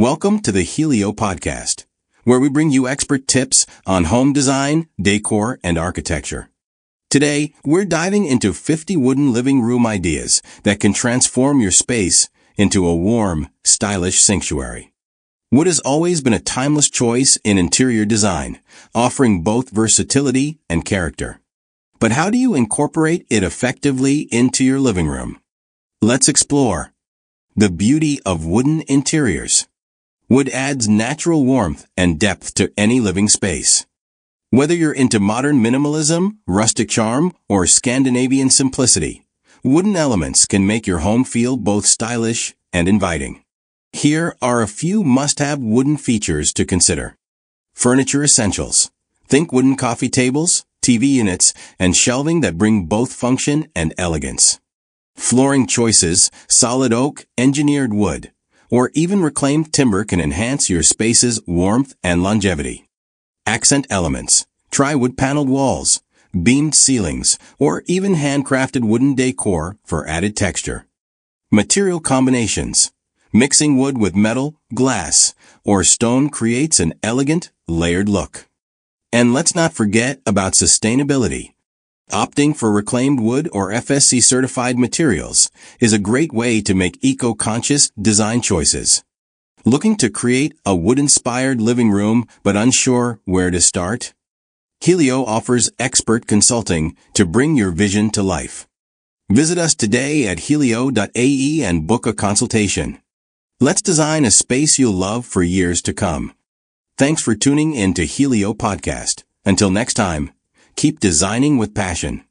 Welcome to the Helio Podcast, where we bring you expert tips on home design, decor, and architecture. Today, we're diving into 50 wooden living room ideas that can transform your space into a warm, stylish sanctuary. Wood has always been a timeless choice in interior design, offering both versatility and character. But how do you incorporate it effectively into your living room? Let's explore the beauty of wooden interiors. Wood adds natural warmth and depth to any living space. Whether you're into modern minimalism, rustic charm, or Scandinavian simplicity, wooden elements can make your home feel both stylish and inviting. Here are a few must-have wooden features to consider. Furniture essentials. Think wooden coffee tables, TV units, and shelving that bring both function and elegance. Flooring choices, solid oak, engineered wood, or even reclaimed timber can enhance your space's warmth and longevity. Accent elements. Try wood-paneled walls, beamed ceilings, or even handcrafted wooden decor for added texture. Material combinations. Mixing wood with metal, glass, or stone creates an elegant, layered look. And let's not forget about sustainability. Opting for reclaimed wood or FSC-certified materials is a great way to make eco-conscious design choices. Looking to create a wood-inspired living room but unsure where to start? Helio offers expert consulting to bring your vision to life. Visit us today at helio.ae and book a consultation. Let's design a space you'll love for years to come. Thanks for tuning in to Helio Podcast. Until next time, keep designing with passion.